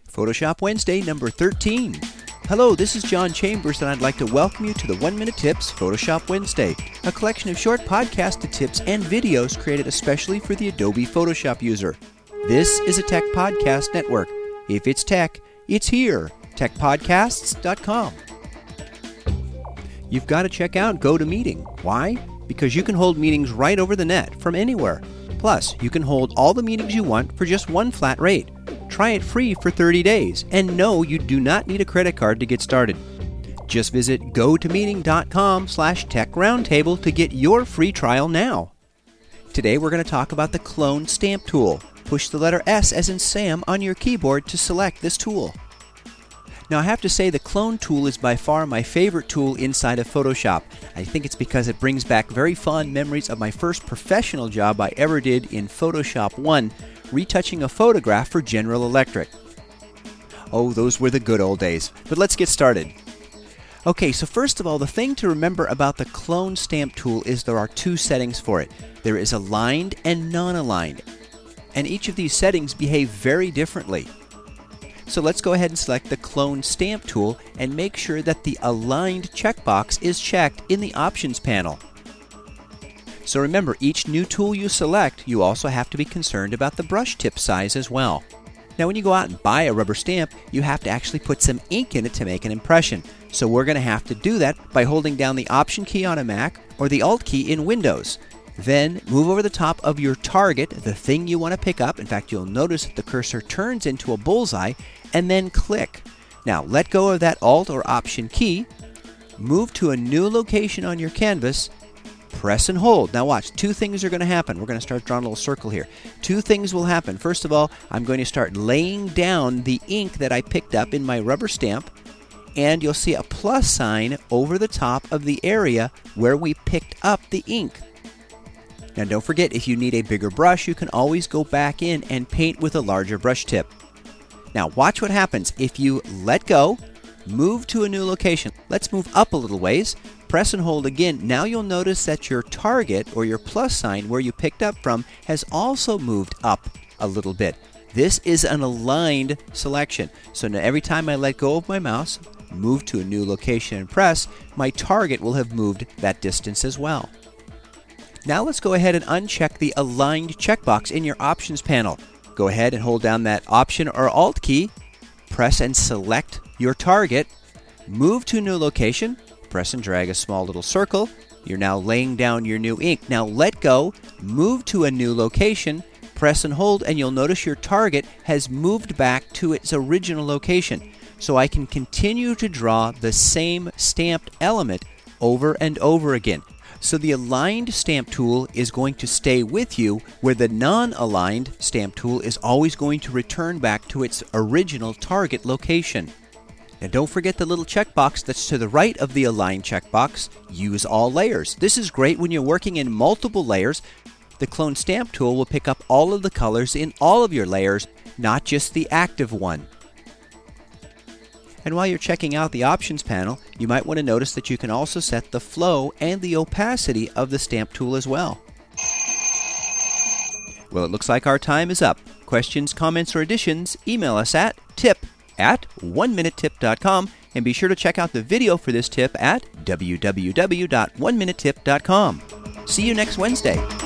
Photoshop Wednesday number 13. Hello, this is John Chambers, and I'd like to welcome you to the 1 Minute Tips Photoshop Wednesday, a collection of short podcasted tips and videos created especially for the Adobe Photoshop user. This is a tech podcast network. If it's tech, it's here. techpodcasts.com. You've got to check out GoToMeeting. Why? Because you can hold meetings right over the net from anywhere. Plus, you can hold all the meetings you want for just one flat rate. Try it free for 30 days, and no, you do not need a credit card to get started. Just visit gotomeeting.com/techroundtable to get your free trial now. Today we're going to talk about the Clone Stamp Tool. Push the letter S as in Sam on your keyboard to select this tool. Now I have to say the Clone tool is by far my favorite tool inside of Photoshop. I think it's because it brings back very fond memories of my first professional job I ever did in Photoshop 1, retouching a photograph for General Electric. Oh, those were the good old days. But let's get started. Okay, so first of all, the thing to remember about the Clone Stamp tool is there are two settings for it. There is aligned and non-aligned. And each of these settings behave very differently. So let's go ahead and select the Clone Stamp tool and make sure that the aligned checkbox is checked in the Options panel. So remember, each new tool you select, you also have to be concerned about the brush tip size as well. Now when you go out and buy a rubber stamp, you have to actually put some ink in it to make an impression. So we're going to have to do that by holding down the Option key on a Mac or the Alt key in Windows. Then move over the top of your target, the thing you want to pick up. In fact, you'll notice that the cursor turns into a bullseye, and then click. Now let go of that Alt or Option key, move to a new location on your canvas, press and hold. Now watch, two things are going to happen. We're going to start drawing a little circle here. Two things will happen. First of all, I'm going to start laying down the ink that I picked up in my rubber stamp, and you'll see a plus sign over the top of the area where we picked up the ink. Now don't forget, if you need a bigger brush, you can always go back in and paint with a larger brush tip. Now watch what happens if you let go, move to a new location. Let's move up a little ways, press and hold again. Now you'll notice that your target or your plus sign where you picked up from has also moved up a little bit. This is an aligned selection. So now every time I let go of my mouse, move to a new location and press, my target will have moved that distance as well. Now let's go ahead and uncheck the aligned checkbox in your Options panel. Go ahead and hold down that Option or Alt key, press and select your target, move to a new location, press and drag a small little circle. You're now laying down your new ink. Now let go, move to a new location, press and hold, and you'll notice your target has moved back to its original location. So I can continue to draw the same stamped element over and over again. So the aligned stamp tool is going to stay with you, where the non-aligned stamp tool is always going to return back to its original target location. Now don't forget the little checkbox that's to the right of the aligned checkbox, Use All Layers. This is great when you're working in multiple layers. The Clone Stamp tool will pick up all of the colors in all of your layers, not just the active one. And while you're checking out the Options panel, you might want to notice that you can also set the flow and the opacity of the stamp tool as well. Well, it looks like our time is up. Questions, comments, or additions, email us at tip@oneminutetip.com, and be sure to check out the video for this tip at www.oneminutetip.com. See you next Wednesday.